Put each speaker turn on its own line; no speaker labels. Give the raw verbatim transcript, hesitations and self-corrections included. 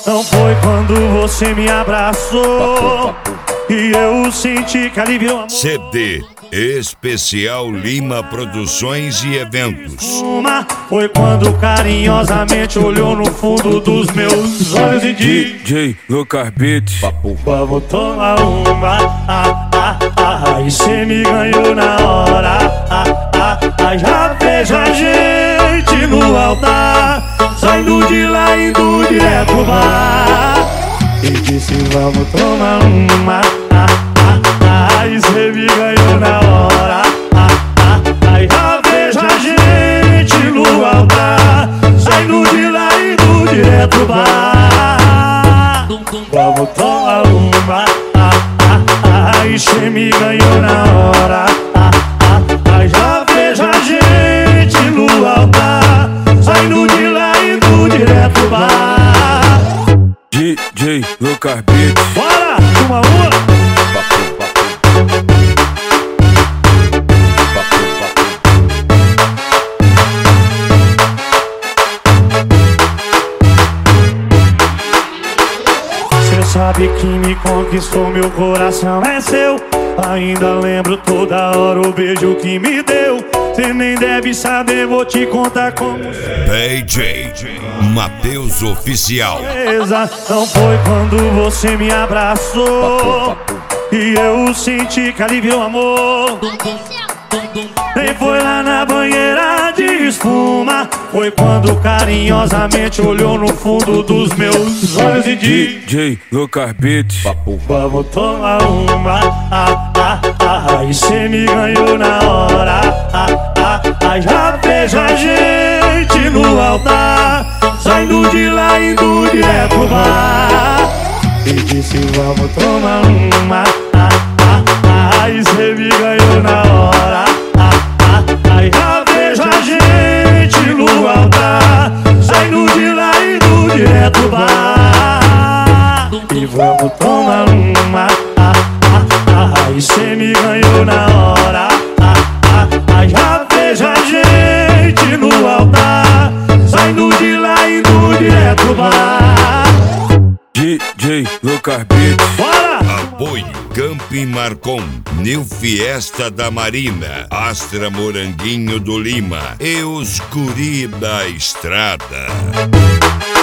não foi quando você me abraçou e eu senti que aliviou amor.
C D Especial Lima Produções e Eventos.
Uma foi quando carinhosamente olhou no fundo dos meus olhos e disse:
D J Lucas Beats,
vamos tomar uma, ah, ah, ah, e cê me ganhou na hora, ah, ah, ah, já vejo a gente no altar, saindo de lá indo direto pro bar. E disse vamos tomar uma, ah, ah, ah, e cê me ganhou na hora, ah, ah, ah, já vejo a gente no altar, saindo de lá indo direto pro bar. Vamos tomar uma, ah, ah, ah, e cê me ganhou na hora, ah, ah, ah, já vejo a gente no altar, saindo de lá indo direto pro bar.
D J Lucas Beats.
Bora, uma uma. Cê sabe que me conquistou, meu coração é seu. Ainda lembro toda hora o beijo que me deu. Cê nem deve saber, vou te contar como.
D J Matheus Oficial.
Não foi quando você me abraçou e eu senti que aliviou amor. Nem foi lá na banheira de espuma, foi quando carinhosamente olhou no fundo dos meus olhos e disse:
D J Lucas Beats,
vamos tomar uma, ah, ah, ah, e cê me ganhou na hora, ah, ah, ah, já vejo a gente no altar, saindo de lá indo direto pro bar. E disse vamos tomar uma, ah, ah, ah, e cê me ganhou na hora, ah, ah, ah, já vejo a gente no altar, saindo de lá indo direto pro bar. E vamos tomar uma, ah, ah, ah, e cê me ganhou na hora, ah, ah, ah, já vejo a gente no altar, saindo de lá indo direto pro bar.
D J Lucas Beats.
Bora!
Apoio Camping Marcon, New Fiesta da Marina, Astra Moranguinho do Lima e os Guri da Estrada.